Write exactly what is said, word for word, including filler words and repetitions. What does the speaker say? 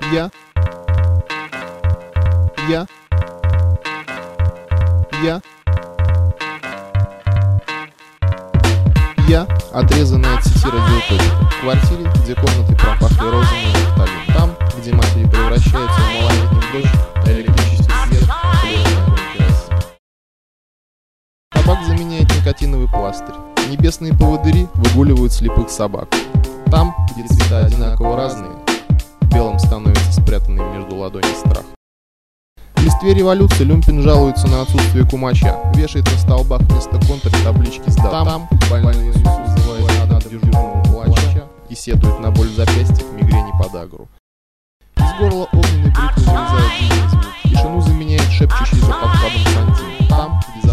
Я. Я. Я. Я, отрезанная от сети радиоточка, в квартире, где комнаты пропахли розами и нафталином. Там, где матери превращаются в малолетних дочь, а электрический свет хлебная громкая. Табак заменяет никотиновый пластырь. Небесные поводыри выгуливают слепых собак. Там, где цвета одинаково разные, белым становится спрятанный между ладоней страх. В листве революции Люмпин жалуется на отсутствие кумача, вешает на столбах вместо контр таблички «Сдав». Там больной Иисус вызывает над дежурного плача и сетует на боль в запястьях, мигрени подагру. Из горла огненной бритвы вырезает длинный звук. Тишину заменяет шепчущий за подкладом сантим. Там, где